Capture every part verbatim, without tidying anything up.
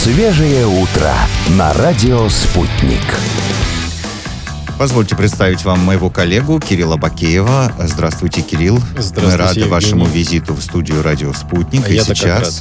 Свежее утро на радио «Спутник». Позвольте представить вам моего коллегу Кирилла Бакеева. Здравствуйте, Кирилл. Здравствуйте, Мы рады Евгений. Вашему визиту в студию радио «Спутник». А И я-то сейчас...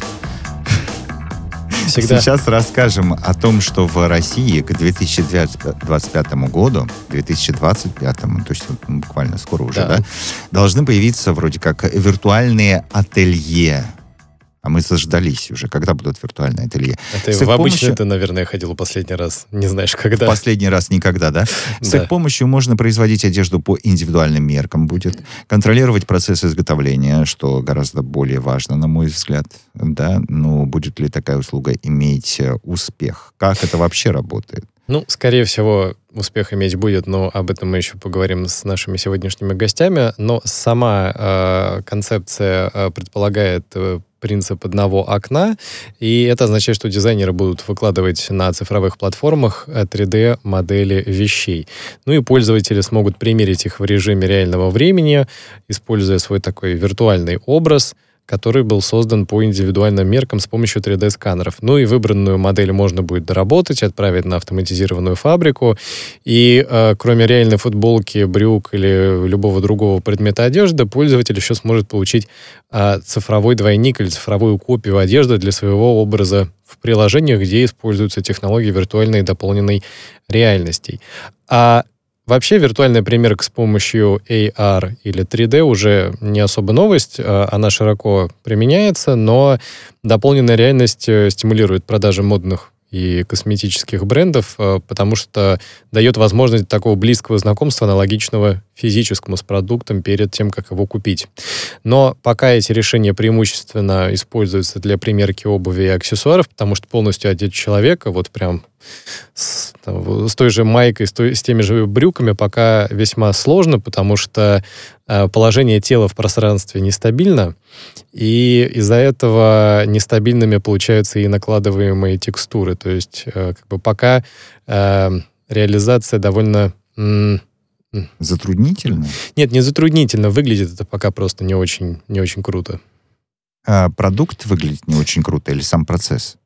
Всегда. Сейчас расскажем о том, что в России к две тысячи двадцать пятому году, две тысячи двадцать пятому, то есть буквально скоро уже, да. Да, должны появиться вроде как виртуальные ателье. А мы заждались уже, когда будут виртуальные ателье. Это в обычный помощью... ты, наверное, ходил последний раз. Не знаешь, когда. Последний раз никогда, да? С Да. их помощью можно производить одежду по индивидуальным меркам будет, контролировать процесс изготовления, что гораздо более важно, на мой взгляд. Да? Ну, будет ли такая услуга иметь успех? Как это вообще работает? Ну, скорее всего, успех иметь будет, но об этом мы еще поговорим с нашими сегодняшними гостями. Но сама э, концепция э, предполагает э, принцип одного окна, и это означает, что дизайнеры будут выкладывать на цифровых платформах три дэ-модели вещей. Ну и пользователи смогут примерить их в режиме реального времени, используя свой такой виртуальный образ, который был создан по индивидуальным меркам с помощью три дэ-сканеров. Ну и выбранную модель можно будет доработать, отправить на автоматизированную фабрику. И э, кроме реальной футболки, брюк или любого другого предмета одежды, пользователь еще сможет получить э, цифровой двойник или цифровую копию одежды для своего образа в приложениях, где используются технологии виртуальной и дополненной реальности. А Вообще, виртуальная примерка с помощью эй ар или три дэ уже не особо новость, она широко применяется, но дополненная реальность стимулирует продажи модных и косметических брендов, потому что дает возможность такого близкого знакомства, аналогичного физическому с продуктом перед тем, как его купить. Но пока эти решения преимущественно используются для примерки обуви и аксессуаров, потому что полностью одеть человека, вот прям с, там, с той же майкой, с, той, с теми же брюками, пока весьма сложно, потому что э, положение тела в пространстве нестабильно, и из-за этого нестабильными получаются и накладываемые текстуры. То есть э, как бы пока э, реализация довольно... М- Затруднительно? Нет, не затруднительно. Выглядит это пока просто не очень, не очень круто. А продукт выглядит не очень круто или сам процесс?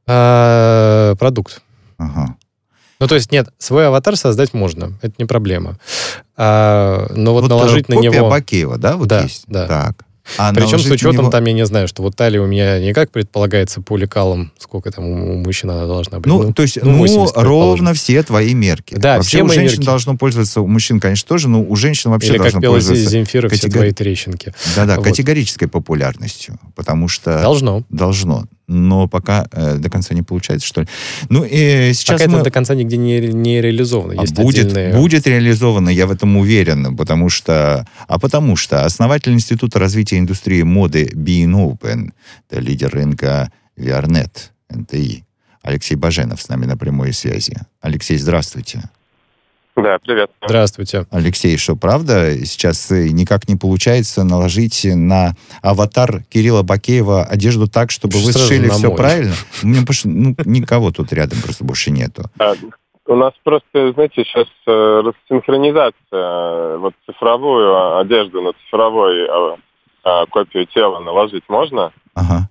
А, продукт. Ага. Ну, то есть, нет, свой аватар создать можно, это не проблема. А, но вот, вот наложить на копия него... Бакеева, да, вот да, есть? Да. Так. А Причем с учетом, него... там, я не знаю, что вот талия у меня не как предполагается по лекалам, сколько там у мужчин она должна быть. Ну, ну то есть, ну, ну ровно все твои мерки. Да, вообще все у мои женщин мерки. должно пользоваться, у мужчин, конечно, тоже, но у женщин вообще Или должно как пела пользоваться... Земфира, все категори... твои трещинки. Да-да, вот. Категорической популярностью, потому что... Должно. Должно. Но пока э, до конца не получается, что ли. Ну, и сейчас пока мы... это до конца нигде не, не реализовано. Есть а будет, отдельные... будет реализовано, я в этом уверен, потому что... А потому что основатель Института развития индустрии моды Being Open, это лидер рынка Виарнет, эн тэ и, Алексей Баженов с нами на прямой связи. Алексей, здравствуйте. Да, привет. Здравствуйте. Алексей, что правда, сейчас никак не получается наложить на аватар Кирилла Бакеева одежду так, чтобы вы Сразу сшили на все мой. правильно? У меня больше, ну, никого тут рядом просто больше нету. А, у нас просто, знаете, сейчас э, рассинхронизация. Вот цифровую одежду на цифровой э, э, копию тела наложить можно, Ага.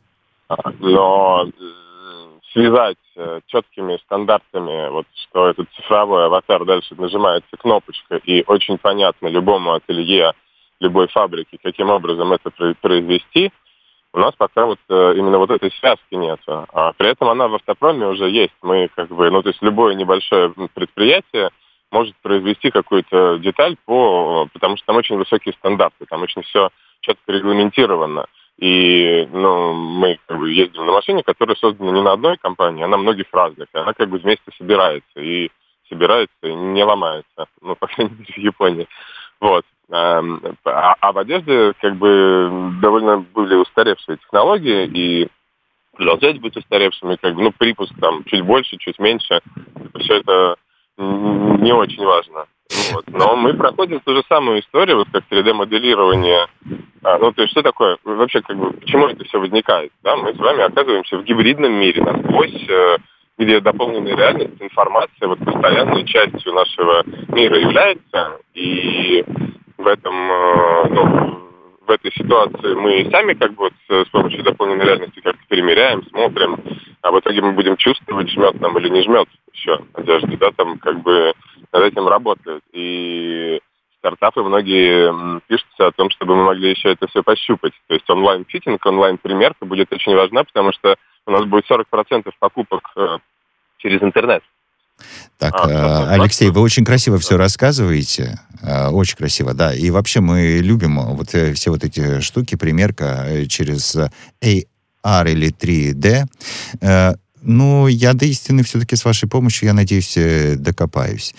но э, связать э, четкими стандартами, вот что этот цифровой аватар дальше нажимается кнопочка, и очень понятно любому ателье, любой фабрике, каким образом это произвести, у нас пока вот э, именно вот этой связки нет. А при этом она в автопроме уже есть. Мы как бы, ну то есть любое небольшое предприятие может произвести какую-то деталь по, потому что там очень высокие стандарты, там очень все четко регламентировано. И ну, мы как бы ездим на машине, которая создана не на одной компании, а на многих разных. И она как бы вместе собирается. И собирается, и не ломается. Ну, по крайней мере, в Японии. Вот. А, а в одежде как бы довольно были устаревшие технологии, и продолжать быть устаревшими, как бы, ну, припуск там чуть больше, чуть меньше. Все это не очень важно. Вот. Но мы проходим ту же самую историю, вот как три дэ-моделирование. А, ну, то есть, что такое? Вообще, как бы, почему это все возникает? Да? Мы с вами оказываемся в гибридном мире, насквозь, где дополненная реальность, информация вот постоянной частью нашего мира является. И в этом, ну, в этой ситуации мы сами как бы вот с помощью дополненной реальности как-то перемеряем, смотрим, а в итоге мы будем чувствовать, жмет нам или не жмет еще одежду, да, там как бы над этим работают. И стартапы многие пишутся о том, чтобы мы могли еще это все пощупать. То есть онлайн-фитинг, онлайн-примерка будет очень важна, потому что у нас будет сорок процентов покупок э, через интернет. Так, а, Алексей, вы очень красиво все рассказываете, очень красиво, да, и вообще мы любим вот все вот эти штуки, примерка через эй ар или три дэ. Ну, я до истины все-таки с вашей помощью, я надеюсь, докопаюсь.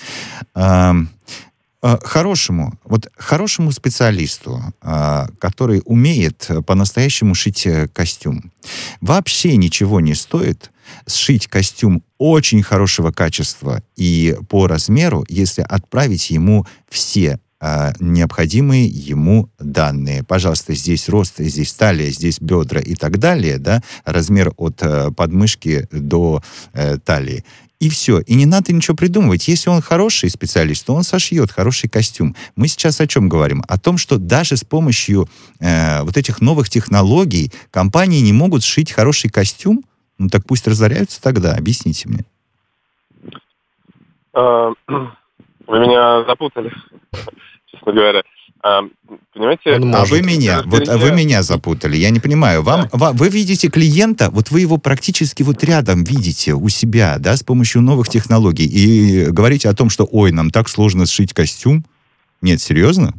Хорошему, вот хорошему специалисту, который умеет по-настоящему шить костюм, вообще ничего не стоит сшить костюм очень хорошего качества и по размеру, если отправить ему все э, необходимые ему данные. Пожалуйста, здесь рост, здесь талия, здесь бедра и так далее, да, размер от э, подмышки до э, талии. И все. И не надо ничего придумывать. Если он хороший специалист, то он сошьет хороший костюм. Мы сейчас о чем говорим? О том, что даже с помощью э, вот этих новых технологий компании не могут сшить хороший костюм. Ну так пусть разоряются тогда, объясните мне. Вы меня запутали, честно говоря. Понимаете? А вы меня, вот а вы меня запутали, я не понимаю. Вам, да. вам, вы видите клиента, вот вы его практически вот рядом видите у себя, да, с помощью новых технологий, и говорите о том, что, ой, нам так сложно сшить костюм. Нет, серьезно?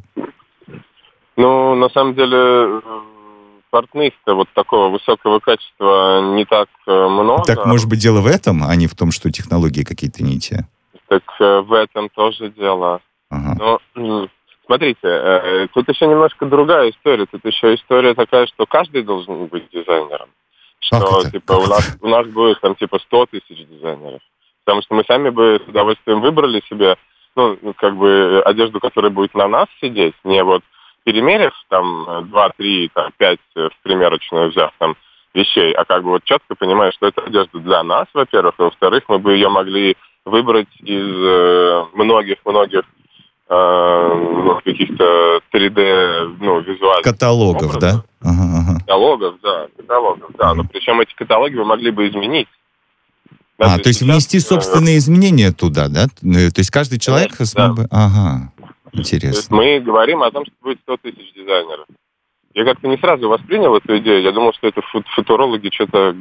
Ну, на самом деле... портных-то вот такого высокого качества не так много. Так, может быть, дело в этом, а не в том, что технологии какие-то не те? Так в этом тоже дело. Ага. Но, смотрите, тут еще немножко другая история. Тут еще история такая, что каждый должен быть дизайнером. Что, типа, у нас, у нас будет, там, типа, сто тысяч дизайнеров. Потому что мы сами бы с удовольствием выбрали себе, ну, как бы, одежду, которая будет на нас сидеть, не вот перемерив там два-три, пять в примерочную взяв там вещей, а как бы вот четко понимаешь, что это одежда для нас, во-первых, и во-вторых, мы бы ее могли выбрать из многих-многих э, э, каких-то три дэ, ну, визуальных каталогов, образов. Да? Ага, ага. Каталогов, да, каталогов, да, ага. Но причем эти каталоги вы могли бы изменить. Да, а, то есть сейчас, внести собственные э, изменения туда, да? То есть каждый человек да, смог бы... Ага. Интересно. То есть мы говорим о том, что будет сто тысяч дизайнеров. Я как-то не сразу воспринял эту идею. Я думал, что это футурологи что-то...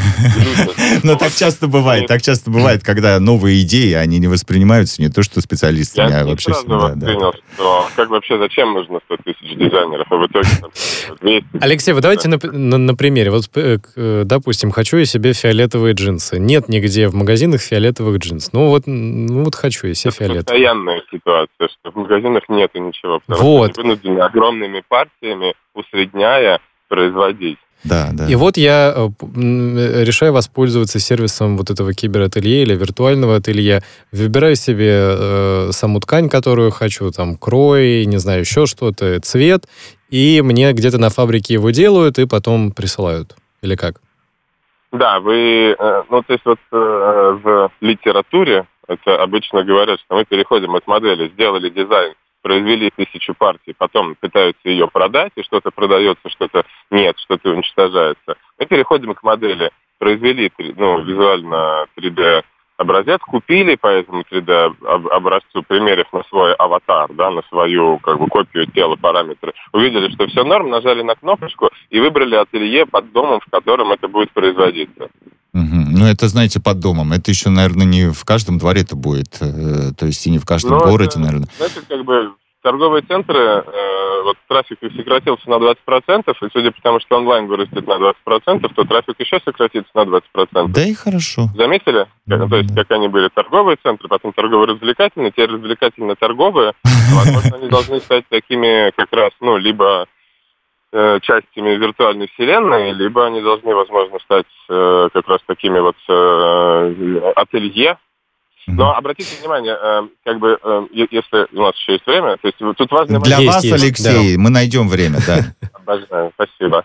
Но так часто бывает. Так часто бывает, когда новые идеи, они не воспринимаются не то, что специалистами, а вообще... Я не сразу воспринял, что как вообще, зачем нужно сто тысяч дизайнеров, а в итоге двести. Алексей, вы давайте на примере. Вот, допустим, хочу я себе фиолетовые джинсы. Нет нигде в магазинах фиолетовых джинс. Ну вот, ну вот хочу я себе фиолетовые. Это постоянная ситуация, что в магазинах нету ничего. Потому что они вынуждены огромными партиями, усредняя, производить. Да, да. И вот я решаю воспользоваться сервисом вот этого киберателье или виртуального ателье. Выбираю себе э, саму ткань, которую хочу, там, крой, не знаю, еще что-то, цвет, и мне где-то на фабрике его делают и потом присылают. Или как? Да, вы, э, ну, то есть вот э, в литературе это обычно говорят, что мы переходим от модели, сделали дизайн, произвели тысячу партий, потом пытаются ее продать, и что-то продается, что-то нет, что-то уничтожается. Мы переходим к модели, произвели ну, визуально три дэ образец, купили по этому три дэ образцу, примерив на свой аватар, да, на свою как бы копию тела, параметры, увидели, что все норм, нажали на кнопочку и выбрали ателье под домом, в котором это будет производиться. Угу. Ну, это, знаете, под домом. Это еще, наверное, не в каждом дворе это будет. Э, то есть и не в каждом Но городе, это, наверное. Знаете, как бы торговые центры, э, вот трафик их сократился на двадцать процентов, и судя по тому, что онлайн вырастет на двадцать процентов, то трафик еще сократится на двадцать процентов. Да и хорошо. Заметили? Mm-hmm. То есть, как они были торговые центры, потом торгово-развлекательные, теперь развлекательно-торговые. Возможно, они должны стать такими как раз, ну, либо э, частями виртуальной вселенной, либо они должны, возможно, стать э, как раз такими вот э, ателье. Но обратите внимание, э, как бы, э, если у нас еще есть время, то есть тут важно... Для есть, вас, есть, Алексей, да. Мы найдем время, да. Обожаю, спасибо.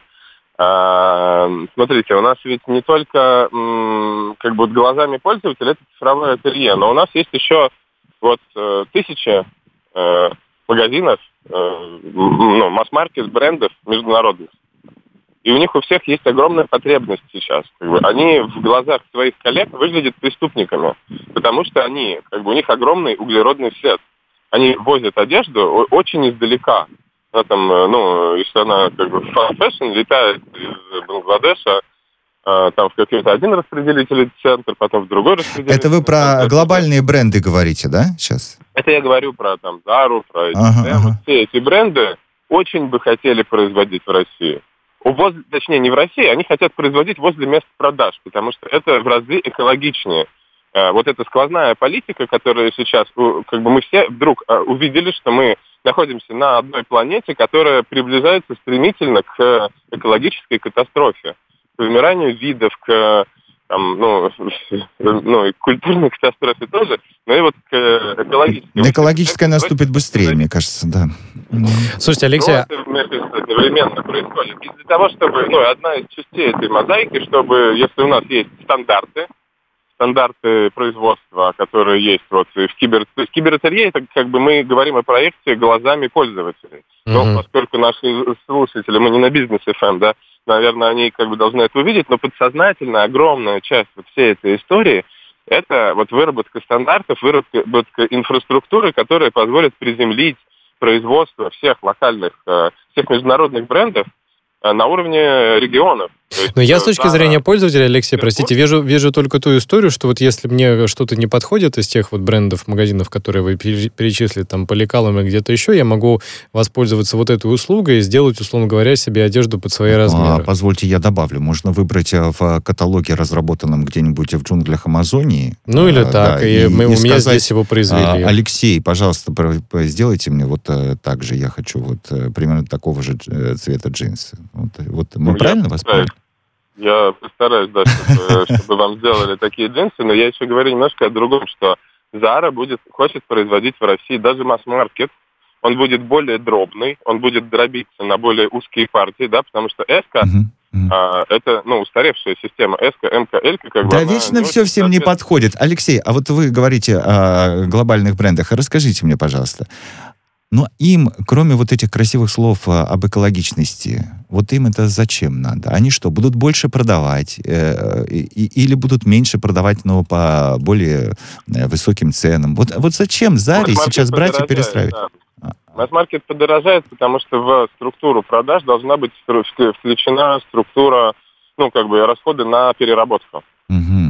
А, смотрите, у нас ведь не только м, как бы вот глазами пользователя это цифровое ателье, но у нас есть еще вот э, тысячи э, магазинов, э, ну, масс-маркет брендов международных. И у них у всех есть огромная потребность сейчас. Как бы, они в глазах своих коллег выглядят преступниками, потому что они, как бы, у них огромный углеродный след. Они возят одежду очень издалека. Она там, ну, если она как бы fast fashion, летает из Бангладеша, там в какой-то один распределительный центр, потом в другой распределительный Это вы про центр. глобальные бренды говорите, да, сейчас? Это я говорю про там Зару, про эти, ага, да, ага. Вот все эти бренды очень бы хотели производить в России. Возле, точнее, не в России, они хотят производить возле мест продаж, потому что это в разы экологичнее. Вот эта сквозная политика, которая сейчас, как бы мы все вдруг увидели, что мы находимся на одной планете, которая приближается стремительно к экологической катастрофе, к вымиранию видов, к там, ну, ну, и культурной катастрофе тоже, но и вот к экологической. Экологическая наступит быстрее, мне кажется, да. Слушайте, Алексей... Ну, это, мне кажется, одновременно происходит. И для того, чтобы, ну, одна из частей этой мозаики, чтобы, если у нас есть стандарты, стандарты производства, которые есть вот в кибер... То есть кибертерье, это как бы мы говорим о проекте глазами пользователей. Mm-hmm. Но поскольку наши слушатели, мы не на бизнес-эф эм, да, наверное, они как бы должны это увидеть, но подсознательно огромная часть вот всей этой истории – это вот выработка стандартов, выработка инфраструктуры, которая позволит приземлить производство всех локальных, всех международных брендов на уровне регионов. Но я с точки да, зрения пользователя, Алексей, простите, вижу, вижу только ту историю, что вот если мне что-то не подходит из тех вот брендов, магазинов, которые вы перечислили, там, по лекалам и где-то еще, я могу воспользоваться вот этой услугой и сделать, условно говоря, себе одежду под свои размеры. А, позвольте, я добавлю. Можно выбрать в каталоге, разработанном где-нибудь в джунглях Амазонии. Ну или а, так, да, и, и, мы, и у меня сказать, здесь его произвели. А, Алексей, пожалуйста, сделайте мне вот так же, я хочу вот примерно такого же цвета джинсы. Вот, вот мы ну, правильно вас поняли? Я постараюсь, да, чтобы, чтобы вам сделали такие джинсы, но я еще говорю немножко о другом, что Zara будет, хочет производить в России даже масс-маркет, он будет более дробный, он будет дробиться на более узкие партии, да, потому что S-ка, uh-huh, uh-huh. А, это, ну, устаревшая система S-ка, M-ка, L-ка, как бы... Да, вечно все всем не подходит. Алексей, а вот вы говорите о глобальных брендах, расскажите мне, пожалуйста, но им, кроме вот этих красивых слов об экологичности, вот им это зачем надо? Они что, будут больше продавать? Э, и, или будут меньше продавать, но по более высоким ценам? Вот, вот зачем Заре сейчас брать и перестраивать? Да. Масс-маркет подорожает, потому что в структуру продаж должна быть включена структура, ну, как бы, расходы на переработку. Угу.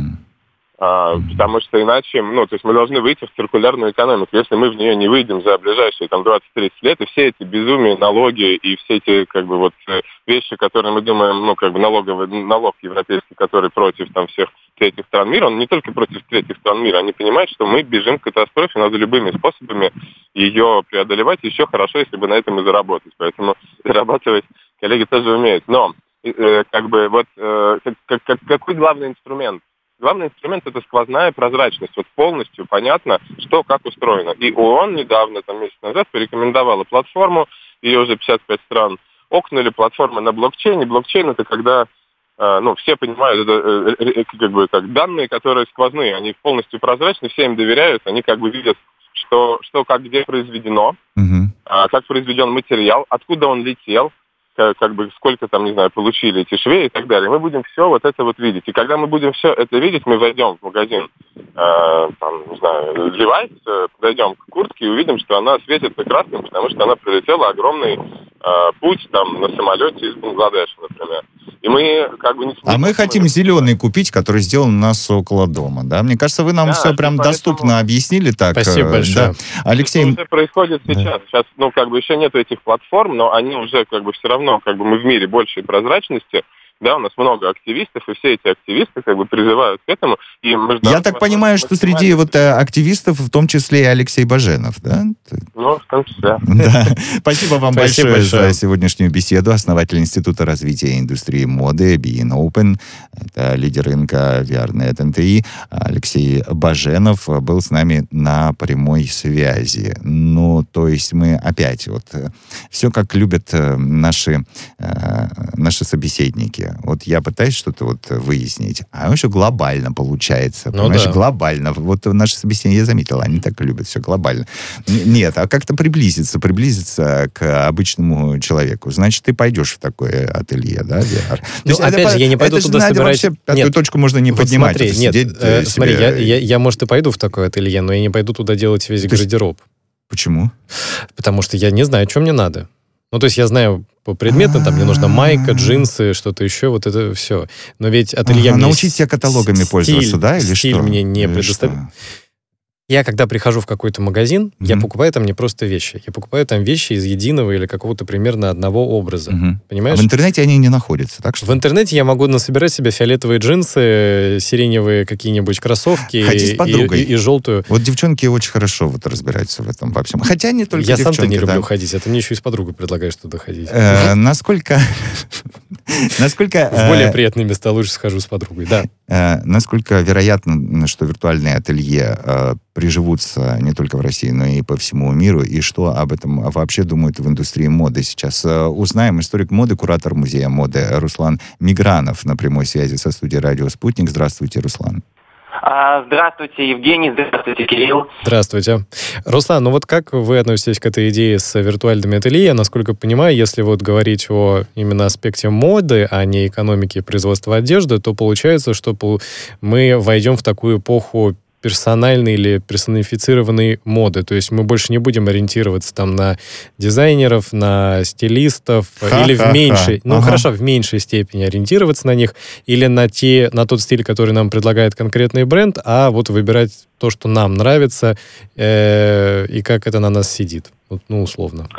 А, потому что иначе, ну, то есть мы должны выйти в циркулярную экономику. Если мы в нее не выйдем за ближайшие там двадцать-тридцать лет, и все эти безумия, налоги и все эти, как бы, вот вещи, которые мы думаем, ну, как бы налоговый налог европейский, который против там всех третьих стран мира, он не только против третьих стран мира, они понимают, что мы бежим к катастрофе, надо любыми способами ее преодолевать, еще хорошо, если бы на этом и заработать. Поэтому зарабатывать коллеги тоже умеют. Но, э, как бы, вот, э, как, как, какой главный инструмент? Главный инструмент – это сквозная прозрачность. Вот полностью понятно, что как устроено. И ООН недавно, там месяц назад, порекомендовала платформу, ее уже пятьдесят пять стран окнули, платформа на блокчейне. Блокчейн – это когда, э, ну, все понимают, это, э, как бы, как данные, которые сквозные, они полностью прозрачны, все им доверяют, они как бы видят, что, что как где произведено, uh-huh. э, как произведен материал, откуда он летел, как бы сколько там, не знаю, получили эти швеи и так далее. Мы будем все вот это вот видеть. И когда мы будем все это видеть, мы войдем в магазин, э, там, не знаю, Levi's, э, подойдем к куртке и увидим, что она светится красным, потому что она пролетела огромный э, путь там на самолете из Бангладеша, например. И мы как бы не... А мы хотим мы... зеленый купить, который сделан у нас около дома, да? Мне кажется, вы нам да, все прям поэтому... доступно объяснили так. Спасибо большое. Да. Алексей... Это уже происходит сейчас. Да. Сейчас, ну, как бы еще нету этих платформ, но они уже как бы все равно, как бы мы в мире большей прозрачности, да, у нас много активистов, и все эти активисты как бы призывают к этому. И Я так понимаю, что среди вот активистов в том числе и Алексей Баженов, да? Ну, в том числе. Да. Спасибо вам большое, большое за сегодняшнюю беседу. Основатель Института развития индустрии моды Being Open, это лидер рынка VRNet эн тэ и Алексей Баженов был с нами на прямой связи. Ну, то есть мы опять вот все как любят наши, наши собеседники. ателье. Вот я пытаюсь что-то вот выяснить, а еще глобально получается. Ну, понимаешь, да. глобально. Вот наши собеседники, я заметила, они так любят все глобально. Н- Нет, а как-то приблизиться, приблизиться к обычному человеку. Значит, ты пойдешь в такое ателье, да, ви ар? То Ну, есть это опять по- же, я не пойду это же, туда Надя, собирать... вообще пятую Нет. точку можно не Вот поднимать. смотри, это нет, сидеть, э, э, смотри, себе- я, я, я, может, и пойду в такое ателье, но я не пойду туда делать весь То есть- гардероб. Почему? Потому что я не знаю, что мне надо. Ну, то есть я знаю по предметам, там мне нужна майка, джинсы, что-то еще, вот это все. Но ведь ателье Ага, мне... научить себя каталогами с- пользоваться, стиль- да, или стиль что? мне не Или предоставляет. что? Я, когда прихожу в какой-то магазин, я Мгм. покупаю там не просто вещи. Я покупаю там вещи из единого или какого-то примерно одного образа. Мгм. А Понимаешь? в интернете они не находятся, так что? В интернете я могу насобирать себе фиолетовые джинсы, сиреневые какие-нибудь кроссовки Ходи с и, подругой. и- и желтую. Вот девчонки очень хорошо вот разбираются в этом во всем. Хотя не только Я девчонки. сам-то не да. люблю ходить, а ты мне еще и с подругой предлагаешь туда ходить. Э, Насколько... Насколько... В более э, приятные места лучше схожу с подругой, да. э, Насколько вероятно, что виртуальные ателье э, приживутся не только в России, но и по всему миру, и что об этом вообще думают в индустрии моды сейчас? Э, Узнаем. Историк моды, куратор музея моды Руслан Мигранов на прямой связи со студией «Радио Спутник». Здравствуйте, Руслан. А, Здравствуйте, Евгений, здравствуйте, Кирилл. Здравствуйте. Руслан, ну вот как вы относитесь к этой идее с виртуальными ателье? Насколько понимаю, если вот говорить о именно аспекте моды, а не экономики производства одежды, то получается, что пол- мы войдем в такую эпоху персональной или персонифицированной моды. То есть мы больше не будем ориентироваться там на дизайнеров, на стилистов, Ха-ха-ха. или в меньшей, ну Ага. хорошо, в меньшей степени ориентироваться на них, или на, те, на тот стиль, который нам предлагает конкретный бренд, а вот выбирать то, что нам нравится, э, и как это на нас сидит. Вот, ну, условно.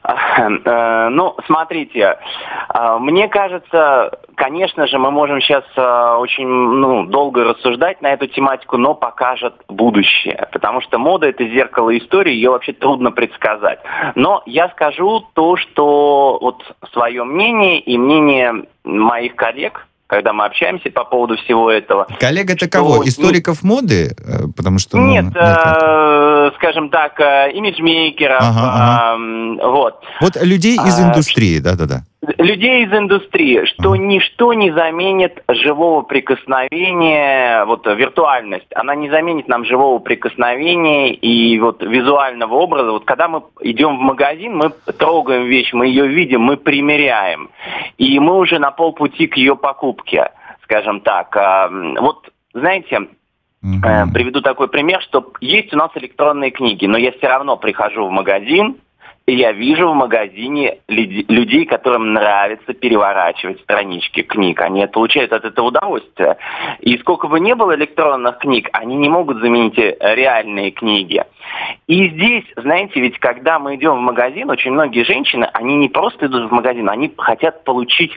Э, Ну, смотрите, э, мне кажется, конечно же, мы можем сейчас э, очень ну, долго рассуждать на эту тематику, но покажет будущее. Потому что мода – это зеркало истории, ее вообще трудно предсказать. Но я скажу то, что вот свое мнение и мнение моих коллег, когда мы общаемся по поводу всего этого. Коллега это что кого? не- Историков моды? Э, Потому что... ну, Нет, нет, э, скажем так, э, имиджмейкеров, Ага, э, вот. Вот людей из а, индустрии, да-да-да. Людей из индустрии, что Ага. ничто не заменит живого прикосновения, вот виртуальность, она не заменит нам живого прикосновения и вот визуального образа. Вот когда мы идем в магазин, мы трогаем вещь, мы ее видим, мы примеряем, и мы уже на полпути к ее покупке, скажем так. А, Вот, знаете, Мгм. Э, Приведу такой пример, что есть у нас электронные книги, но я все равно прихожу в магазин, и я вижу в магазине люди- людей, которым нравится переворачивать странички книг. Они получают от этого удовольствие. И сколько бы ни было электронных книг, они не могут заменить э, реальные книги. И здесь, знаете, ведь когда мы идем в магазин, очень многие женщины, они не просто идут в магазин, они хотят получить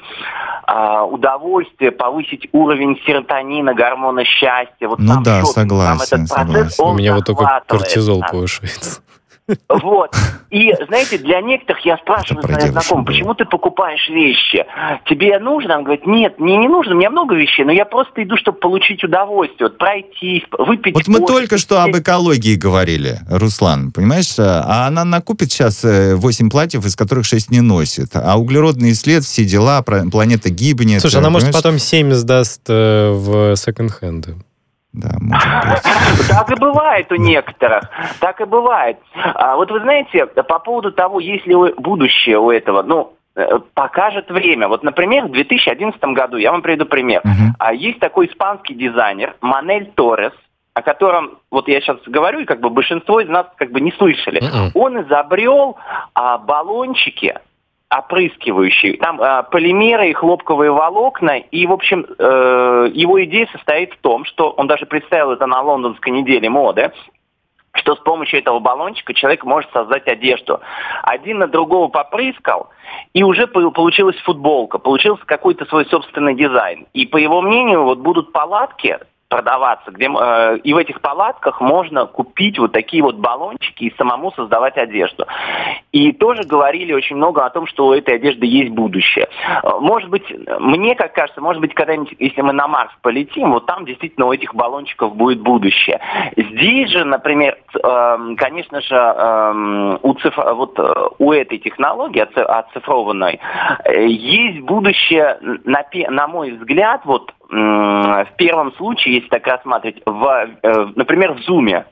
а, удовольствие, повысить уровень серотонина, гормона счастья. Вот Ну сам да, шопинг, согласен, сам этот процесс, согласен. У он меня вот только захватывает кортизол нас. повышается. Вот. И, знаете, для некоторых я спрашиваю Это про своих девушек знакомых, было. почему ты покупаешь вещи? Тебе нужно? Он говорит, нет, мне не нужно, у меня много вещей, но я просто иду, чтобы получить удовольствие, вот пройтись, выпить Вот мы кофе, только что об посидеть. экологии говорили, Руслан, понимаешь? А она накупит сейчас восемь платьев, из которых шесть не носит. А углеродный след, все дела, про- планета гибнет. Слушай, она может понимаешь? потом семь сдаст э, в секонд-хенды. Да, может быть. Так и бывает у некоторых. Так и бывает. А вот вы знаете, по поводу того, есть ли у- будущее у этого, ну, э, покажет время. Вот, например, в две тысячи одиннадцатом году, я вам приведу пример, Мгм. а есть такой испанский дизайнер Манель Торрес, о котором, вот я сейчас говорю, и как бы большинство из нас как бы не слышали. Мгм. Он изобрел а, баллончики, опрыскивающие, там а, полимеры и хлопковые волокна, и, в общем, э, его идея состоит в том, что он даже представил это на лондонской неделе моды, что с помощью этого баллончика человек может создать одежду. Один на другого попрыскал, и уже по- получилась футболка, получился какой-то свой собственный дизайн. И по его мнению, вот будут палатки, продаваться, где э, и в этих палатках можно купить вот такие вот баллончики и самому создавать одежду. И тоже говорили очень много о том, что у этой одежды есть будущее. Может быть, мне как кажется, может быть, когда-нибудь, если мы на Марс полетим, вот там действительно у этих баллончиков будет будущее. Здесь же, например, э, конечно же, э, у, цифр... вот, у этой технологии оцифрованной э, есть будущее, на, на мой взгляд, вот э, в первом случае, если так рассматривать, в, э, например, в Zoom.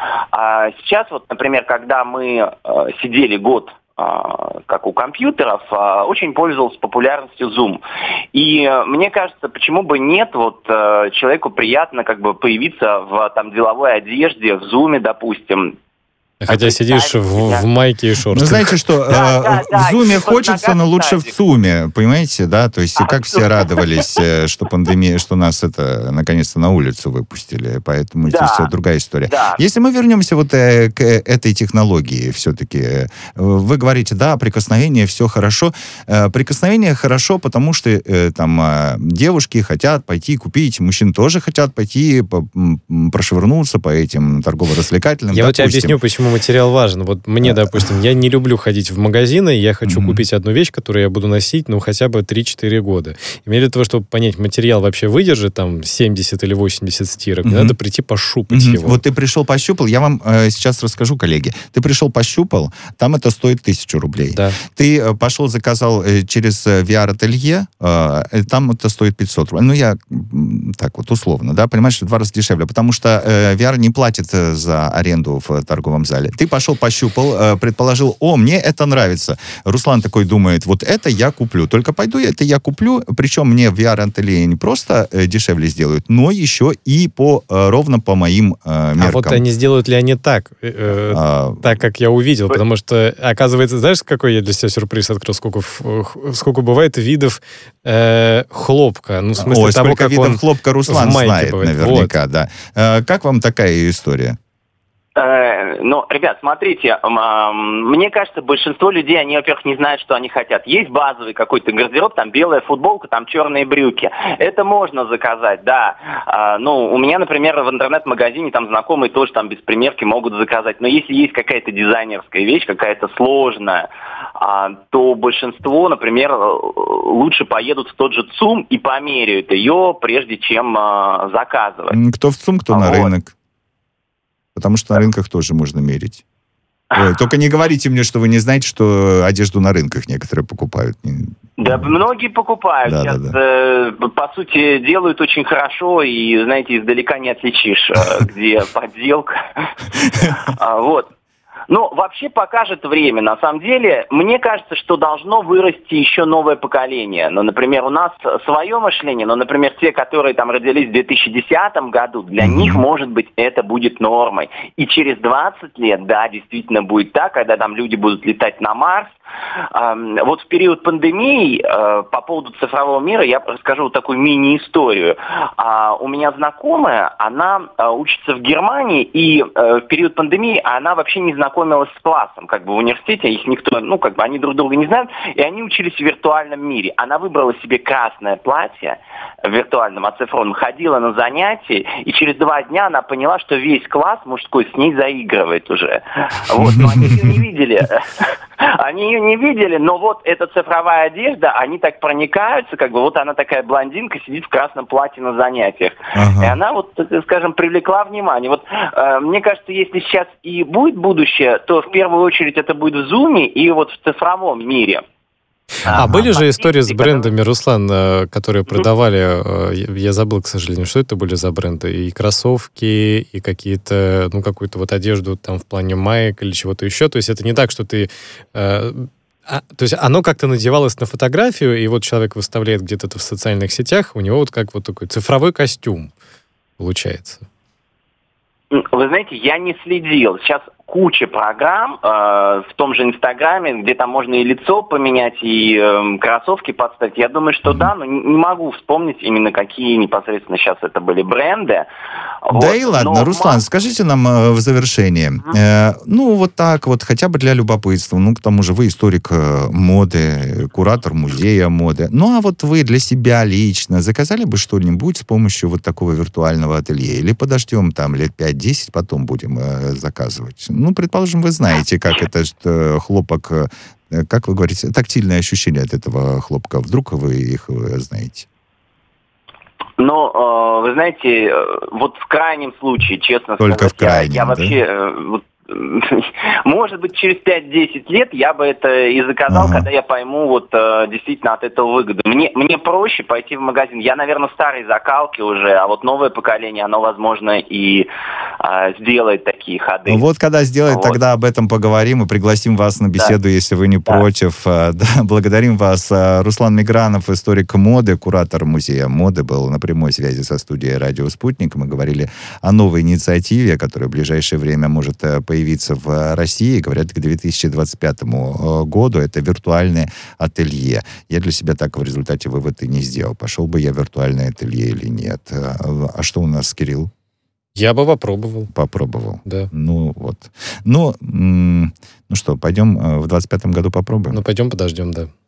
А сейчас вот, например, когда мы э, сидели год как у компьютеров, очень пользовался популярностью Zoom. И мне кажется, почему бы нет, вот человеку приятно как бы появиться в там деловой одежде, в Zoom, допустим. Хотя сидишь в, в майке и шортах. Ну, знаете, что да, э, да, в да, Зуме хочется, но лучше в ЦУМе, понимаете, да? То есть, и как все радовались, что пандемия, что нас это наконец-то на улицу выпустили, поэтому да, здесь все другая история. Да. Если мы вернемся вот э, к этой технологии все-таки, э, вы говорите, да, прикосновение, все хорошо. Э, прикосновение хорошо, потому что э, там э, девушки хотят пойти купить, мужчины тоже хотят пойти по, прошвырнуться по этим торгово-развлекательным. Я вот тебе объясню, почему материал важен. Вот мне, допустим, я не люблю ходить в магазины, я хочу mm-hmm. купить одну вещь, которую я буду носить, ну, хотя бы три-четыре года. И мне для того, чтобы понять, материал вообще выдержит, там, семьдесят или восемьдесят стирок, mm-hmm. мне надо прийти пощупать mm-hmm. его. Вот ты пришел, пощупал, я вам э, сейчас расскажу, коллеги. Ты пришел, пощупал, там это стоит тысячу рублей. Да. Ты э, пошел, заказал э, через э, ви ар-ателье, э, там это стоит пятьсот рублей. Ну, я так вот условно, да, понимаешь, в два раза дешевле, потому что э, ви ар не платит за аренду в торговом зале. Ты пошел, пощупал, предположил, о, мне это нравится. Руслан такой думает, вот это я куплю. Только пойду, это я куплю, причем мне в ви ар-ателье не просто дешевле сделают, но еще и по, ровно по моим меркам. А вот они сделают ли они так, э, а... так, как я увидел? Потому что, оказывается, знаешь, какой я для себя сюрприз открыл? Сколько, сколько бывает видов э, хлопка? Ну, в смысле Ой, того, сколько как видов он хлопка Руслан знает, бывает. Наверняка, вот. Да. Как вам такая история? Ну, ребят, смотрите, мне кажется, большинство людей, они, во-первых, не знают, что они хотят. Есть базовый какой-то гардероб, там белая футболка, там черные брюки. Это можно заказать, да. Ну, у меня, например, в интернет-магазине там знакомые тоже там без примерки могут заказать. Но если есть какая-то дизайнерская вещь, какая-то сложная, то большинство, например, лучше поедут в тот же ЦУМ и померяют ее, прежде чем заказывать. Кто в ЦУМ, кто вот. На рынок. Потому что на рынках тоже можно мерить. Ой, только не говорите мне, что вы не знаете, что одежду на рынках некоторые покупают. Да, многие покупают. Да, сейчас, да, да. Э, по сути, делают очень хорошо, и, знаете, издалека не отличишь, где подделка. Вот. Ну, вообще покажет время. На самом деле, мне кажется, что должно вырасти еще новое поколение. Ну, например, у нас свое мышление, но, например, те, которые там родились в две тысячи десятом году, для mm-hmm. них, может быть, это будет нормой. И через двадцать лет, да, действительно будет так, когда там люди будут летать на Марс. Вот в период пандемии по поводу цифрового мира я расскажу такую мини-историю. У меня знакомая, она учится в Германии, и в период пандемии она вообще не знакомилась с классом. Как бы в университете их никто, ну, как бы они друг друга не знают, и они учились в виртуальном мире. Она выбрала себе красное платье в виртуальном, оцифрованном, ходила на занятия, и через два дня она поняла, что весь класс мужской с ней заигрывает уже. Вот, но они ее не видели. Они ее не видели, но вот эта цифровая одежда, они так проникаются, как бы вот она такая блондинка, сидит в красном платье на занятиях. Ага. И она вот, скажем, привлекла внимание. Вот э, мне кажется, если сейчас и будет будущее, то в первую очередь это будет в Зуме и вот в цифровом мире. А, а были же истории с брендами, Руслан, которые продавали, я забыл, к сожалению, что это были за бренды, и кроссовки, и какие-то, ну, какую-то вот одежду там в плане маек или чего-то еще. То есть это не так, что ты... Э, а, то есть оно как-то надевалось на фотографию, и вот человек выставляет где-то это в социальных сетях, у него вот как вот такой цифровой костюм получается. Вы знаете, я не следил. Сейчас куча программ э, в том же Инстаграме, где там можно и лицо поменять, и э, кроссовки подставить. Я думаю, что да, но не, не могу вспомнить именно какие непосредственно сейчас это были бренды. Да Вот. и ладно, Но Руслан, ма- скажите нам э, в завершение, Мгм. э, ну вот так вот, хотя бы для любопытства, ну к тому же вы историк э, моды, куратор музея моды, ну а вот вы для себя лично заказали бы что-нибудь с помощью вот такого виртуального ателье? Или подождем там лет пять-десять, потом будем э, заказывать? Ну, предположим, вы знаете, как это э, хлопок, э, как вы говорите, тактильное ощущение от этого хлопка. Вдруг вы их э, знаете? Но, э, вы знаете, э, вот в крайнем случае, честно Только сказать, в крайнем, я, я да? вообще, э, вот, может быть, через пять-десять лет я бы это и заказал, Ага. когда я пойму вот э, действительно от этого выгоду. Мне, мне проще пойти в магазин. Я, наверное, старой закалки уже, а вот новое поколение, оно, возможно, и э, сделает такие ходы. Ну вот когда сделает, Вот. тогда об этом поговорим и пригласим вас на беседу, если вы не Да. против. А, да, благодарим вас. А, Руслан Мигранов, историк моды, куратор музея моды, был на прямой связи со студией «Радио Спутник». Мы говорили о новой инициативе, которая в ближайшее время может э, появиться в России. Говорят, к две тысячи двадцать пятому э, году это виртуальное ателье. Я для себя так в результате вывод и не сделал. Пошел бы я в виртуальное ателье или нет. А, а что у нас, Кирилл? Я бы попробовал, Попробовал. да. Ну, вот. Ну, м, ну что, пойдем э, в двадцать пятом году попробуем? Ну, пойдем подождем, да.